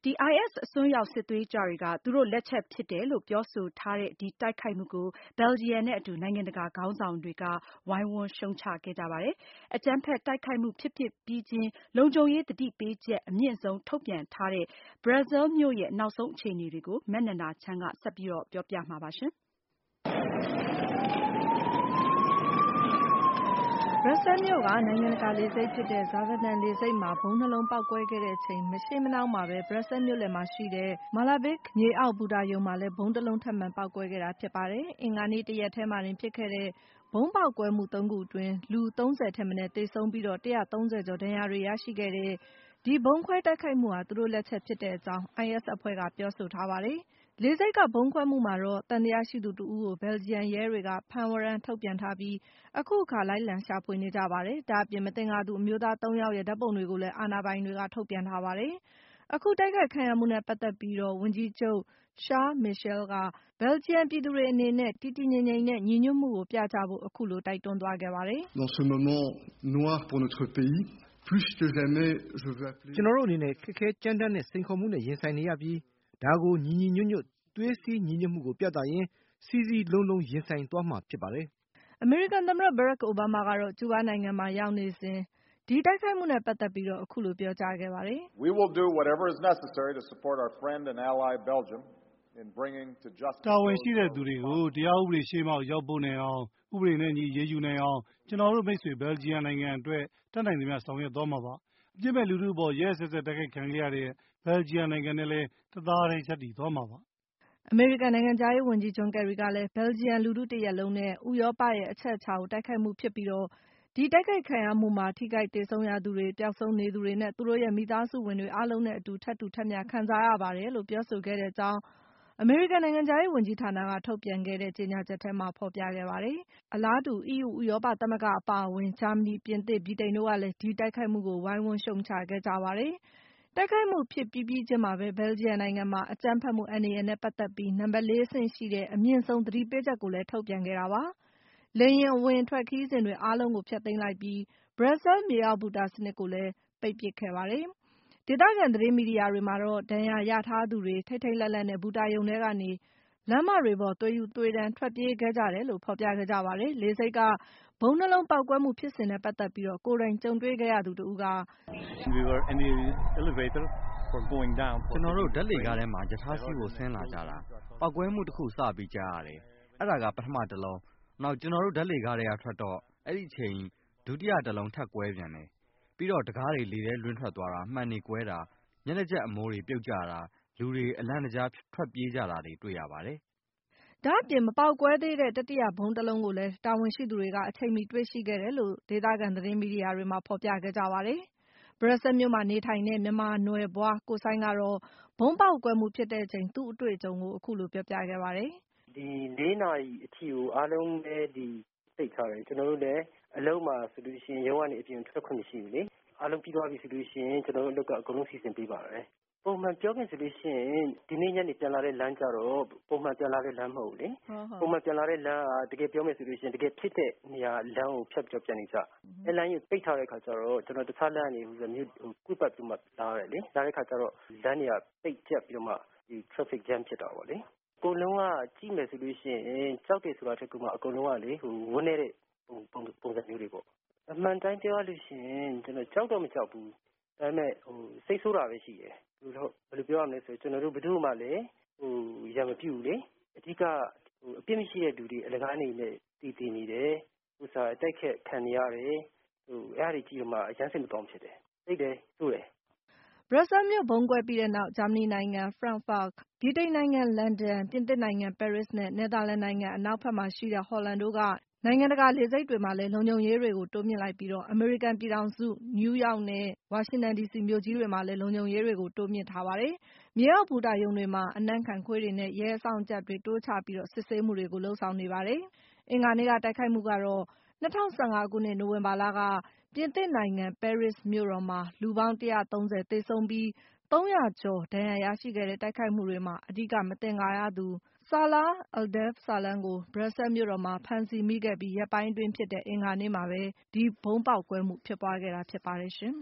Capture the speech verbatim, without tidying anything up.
ဒီ အိုင်အက်စ် အစွန်းရောက်စစ်သွေးကြွတွေက သူတို့လက်ချက်ဖြစ်တယ်လို့ပြောဆိုထားတဲ့ ဒီတိုက်ခိုက်မှုကို Belgium နဲ့အတူ နိုင်ငံတကာခေါင်းဆောင်တွေက ဝိုင်းဝန်းရှုတ်ချခဲ့ကြပါတယ်။ အကြမ်းဖက်တိုက်ခိုက်မှုဖြစ်ဖြစ်ပြီးချင်း လုံခြုံရေးသတိပေးချက် အမြင့်ဆုံးထုတ်ပြန်ထားတဲ့ Brussels မြို့ရဲ့ နောက်ဆုံးအခြေအနေတွေကို မနန္ဒာချမ်းက ဆက်ပြီးပြောပြမှာပါ။ Brussels မြို့က နိုင်ငံတကာလေဆိပ်ဖြစ်တဲ့ Zaventem လေဆိပ်မှာ ဗုံးနှစ်လုံးပေါက်ကွဲခဲ့တဲ့အချိန် မရှေးမနှောင်းမှာပဲ Brussels မြို့လယ်မှာရှိတဲ့ Malavik မြေအောက်ဘူတာရုံမှာလည်း ဗုံးတလုံးထပ်မံပေါက်ကွဲခဲ့တာဖြစ်ပါတယ်။ အင်္ဂါနေ့တရက်ထဲမှာတင်ဖြစ်ခဲ့တဲ့ ဗုံးပေါက်ကွဲမှု သုံးခုအတွင်း လူ သုံးဆယ်ထက်မနည်းသေဆုံးပြီး ၁၃၀ ကျော်ဒဏ်ရာတွေရရှိခဲ့တဲ့ ဒီဗုံးခွဲတိုက်ခိုက်မှုဟာ သူတို့လက်ချက်ဖြစ်တဲ့အကြောင်း အိုင်အက်စ် အဖွဲ့ကပြောဆိုထားပါတယ်။ လေဆိပ်ကဗုံးခွဲမှုမှာတော့ သံသယရှိသူတဦးကို Belgian ရဲတွေက ဖမ်းဝရမ်းထုတ်ပြန်ထားပြီး အခုအခါ လိုက်လံရှာဖွေနေကြပါတယ်။ ဒါ့အပြင် မသင်္ကာသူအမျိုးသားသုံးယောက်ရဲ့ ဓါတ်ပုံတွေကိုလည်း အာဏာပိုင်တွေက ထုတ်ပြန်ထားပါတယ်။ အခုတိုက်ခိုက်ခံရမှုနဲ့ပတ်သက်ပြီး ဝန်ကြီးချုပ် Charles Michel က Belgian ပြည်သူတွေအနေနဲ့ တည်တည်ငြိမ်ငြိမ်နဲ့ ညီညွတ်မှုကိုပြကြဖို့ အခုလိုတိုက်တွန်းသွားခဲ့ပါတယ်။ “ကျနော်တို့အနေနဲ့ ခက်ခဲကြမ်းတမ်းတဲ့စိန်ခေါ်မှုနဲ့ရင်ဆိုင်နေရပြီး ဒါကို ညီညီညွတ်ညွတ် သွေးစည်းညီညွတ်မှုကိုပြသရင်း စည်းစည်းလုံးလုံးရင်ဆိုင်သွားမှာဖြစ်ပါတယ်။ ” အမေရိကန်သမ္မတ Barack Obama ကတော့ ကျူးဘားနိုင်ငံမှာရောက်နေစဉ် ဒီတိုက်ခိုက်မှုနဲ့ပတ်သက်ပြီး အခုလိုပြောကြားခဲ့ပါတယ်။ “တာဝန်ရှိတဲ့သူတွေကို တရားဥပဒေရှေ့မှောက်ရောက်ဖို့နဲ့အောင် ဥပဒေနဲ့အညီအရေးယူနိုင်အောင် ကျနော်တို့မိတ်ဆွေ Belgium နိုင်ငံအတွက် တတ်နိုင်သမျှဆောင်ရွက်သွားမှာပါ။ အပြစ်မဲ့လူထုအပေါ် ရက်ရက်စက်စက်တိုက်ခိုက်ခံခဲ့ရတဲ့ Belgium နိုင်ငံနဲ့လည်း တသားတည်းရပ်တည်သွားမှာပါ။ ” အမေရိကန်နိုင်ငံခြားရေးဝန်ကြီး John Kerry ကလည်း Belgium လူထုတရပ်လုံးနဲ့ ဥရောပရဲ့အချက်အချာကို တိုက်ခိုက်မှုဖြစ်ပြီး ဒီတိုက်ခိုက်ခံရမှုမှာ ထိခိုက်သေဆုံးရသူတွေ၊ ပျောက်ဆုံးနေသူတွေနဲ့ သူတို့ရဲ့မိသားစုဝင်တွေအားလုံးနဲ့အတူ ထပ်တူထပ်မျှခံစားရပါတယ်လို့ ပြောဆိုခဲ့တဲ့အကြောင်း အမေရိကန်နိုင်ငံခြားရေးဝန်ကြီးဌာနက ထုတ်ပြန်ခဲ့တဲ့ကြေညာချက်ထဲမှာ ဖော်ပြခဲ့ပါတယ်။ အလားတူ အီးယူ ဥရောပသမဂ္ဂအပါအဝင် ဂျာမနီ၊ ပြင်သစ်၊ ဗြိတိန်တို့ကလည်း ဒီတိုက်ခိုက်မှုကို ဝိုင်းဝန်းရှုတ်ချခဲ့ကြပါတယ်။ တိုက်ခိုက်မှုဖြစ်ပြီးပြီးချင်းမှာပဲ Belgium နိုင်ငံမှာ အကြမ်းဖက်မှုအန္တရာယ်နဲ့ပတ်သက်ပြီး နံပါတ်လေးအဆင့်ရှိတဲ့ အမြင့်ဆုံးသတိပေးချက်ကိုလည်း ထုတ်ပြန်ခဲ့တာပါ။ လေယာဉ်အဝင်အထွက်ခရီးစဉ်တွေအားလုံးကို ဖျက်သိမ်းလိုက်ပြီး Brussels မြေအောက်ဘူတာစနစ်ကိုလည်း ပိတ်ပစ်ခဲ့ပါတယ်။ ဒေသခံသတင်းမီဒီယာတွေမှာတော့ ဒဏ်ရာရထားသူတွေ ထိတ်ထိတ်လန့်လန့်နဲ့ ဘူတာရုံထဲကနေ လမ်းမတွေပေါ် သွေးရူသွေးတန်းထွက်ပြေးခဲ့ကြတယ်လို့ ဖော်ပြခဲ့ကြပါတယ်။ လေဆိပ်က ဗုံးနှစ်လုံးပေါက်ကွဲမှုဖြစ်စဉ်နဲ့ပတ်သက်ပြီး ကိုယ်တိုင်ကြုံတွေ့ခဲ့ရသူတဦးက “ကျနော်တို့ ဓါတ်လှေကားထဲမှာ ရထားစီးဖို့ဆင်းလာကြတာ ပေါက်ကွဲမှုတခုစပြီးကြားရတယ်။ အဲဒါက ပထမတလုံး။ နောက် ကျနော်တို့ဓါတ်လှေကားထဲကထွက်တော့ အဲဒီအချိန် ဒုတိယတလုံးထပ်ကွဲပြန်တယ်။ ပြီးတော့ တံခါးတွေလေထဲလွင့်ထွက်သွားတာ မှန်တွေကွဲတာ မျက်နှာကျက်အမိုးတွေပြုတ်ကျတာ လူတွေအလန့်တကြားထွက်ပြေးကြတာတွေတွေ့ရပါတယ်။ ” ဒါ့အပြင် မပေါက်ကွဲသေးတဲ့ တတိယဗုံးတလုံးကိုလည်း တာဝန်ရှိသူတွေက အချိန်မီတွေ့ရှိခဲ့တယ်လို့ ဒေသခံသတင်းမီဒီယာတွေမှာ ဖော်ပြခဲ့ကြပါတယ်။ Brussels မြို့မှာနေထိုင်တဲ့ မြန်မာနွယ်ဖွား ကိုစိုင်းကတော့ ဗုံးပေါက်ကွဲမှုဖြစ်တဲ့အချိန် သူ့အတွေ့အကြုံကို အခုလိုပြောပြခဲ့ပါတယ်။ “ဒီလေးနာရီအထိကို အားလုံးလည်းပိတ်ထားတယ်။ ကျနော်တို့လည်း အလုပ်မှာဆိုရင် ရုံးကနေအပြင်ထွက်ခွင့်မရှိဘူးလေ။ အားလုံးပြီးသွားပြီဆိုရင် ကျနော်တို့အလုပ်ကအကုန်လုံးစီစဉ်ပေးပါတယ်။ ပုံမှန်ပြောမယ်ဆိုရင် ဒီနေ့ညနေပြန်လာတဲ့လမ်းကျတော့ ပုံမှန်ပြန်လာတဲ့လမ်းမဟုတ်ဘူးလေ။ ပုံမှန်ပြန်လာတဲ့လမ်းက တကယ်ပြောမယ်ဆိုရင် တကယ်ဖြစ်တဲ့နေရာလမ်းကိုဖြတ်ပြီးတော့ပြန်နေကြ။ အဲဒီလမ်းကြီးကိုပိတ်ထားတဲ့အခါကျတော့ ကျနော်တခြားလမ်းကနေကွေ့ပတ်ပြီးမှလာရတယ်လေ။ လာတဲ့အခါကျတော့ လမ်းတွေကပိတ်ကျပ်ပြီးတော့မှ traffic jam ဖြစ်တာပေါ့လေ။ အကုန်လုံးကကြည့်မယ်ဆိုရင် ကြောက်တယ်ဆိုတာထက်ကိုမှ အကုန်လုံးကလေ ဝမ်းနည်းတဲ့ပုံစံမျိုးတွေပေါ့။ အမှန်အတိုင်းပြောရလို့ရှိရင် ကျနော်ကြောက်တော့မကြောက်ဘူး။ ဒါပေမဲ့ စိတ်ဆိုးတာပဲရှိတယ်။ ဘယ်လိုပြောရမလဲဆိုတော့ ကျနော်တို့ဘယ်သူ့ကိုမှလည်း ရန်မပြုဘူးလေ။ အဓိကအပြစ်မရှိတဲ့လူတွေအလကားနေနဲ့သေသေနေတယ်။ အတိုက်ခံနေရတယ်။ အဲဒါတွေကြည့်တော့မှ အရမ်းစိတ်မကောင်းဖြစ်တယ်။ စိတ်လည်းဆိုးတယ်။ ” Brussels မြို့ဗုံးကွဲပြီးနောက် ဂျာမနီနိုင်ငံ Frankfurt ၊ ဗြိတိန်နိုင်ငံ လန်ဒန်၊ ပြင်သစ်နိုင်ငံ ပဲရစ်နဲ့ နယ်သာလန်နိုင်ငံ အနောက်ဘက်မှာရှိတဲ့ ဟော်လန်တို့က နိုင်ငံတကာလေဆိပ်တွေမှာလည်း လုံခြုံရေးတွေကို တိုးမြှင့်လိုက်ပြီး အမေရိကန်ပြည်ထောင်စု နယူးယောက်နဲ့ ဝါရှင်တန်ဒီစီမြို့ကြီးတွေမှာလည်း လုံခြုံရေးတွေကို တိုးမြှင့်ထားပါတယ်။ မြေအောက်ဘူတာရုံတွေမှာ အနံ့ခံခွေးတွေနဲ့ ရဲအစောင့်တပ်တွေတိုးချပြီး စစ်ဆေးမှုတွေကို လုပ်ဆောင်နေပါတယ်။ အင်္ဂါနေ့ကတိုက်ခိုက်မှုကတော့ ၂၀၁၅ ခုနှစ် နိုဝင်ဘာလက ပြင်သစ်နိုင်ငံ ပဲရစ်မြို့တော်မှာ လူပေါင်း ၁၃၀ သေဆုံးပြီး သုံးရာကျော် ဒဏ်ရာရရှိခဲ့တဲ့ တိုက်ခိုက်မှုတွေမှာ အဓိက မသင်္ကာရသူ Salah Abdeslam ကို Brussels မြို့တော်မှာ ဖမ်းဆီးမိခဲ့ပြီး ရက်ပိုင်းအတွင်းဖြစ်တဲ့ အင်္ဂါနေ့မှာပဲ ဒီဗုံးပေါက်ကွဲမှုဖြစ်ပွားခဲ့တာဖြစ်ပါတယ်ရှင်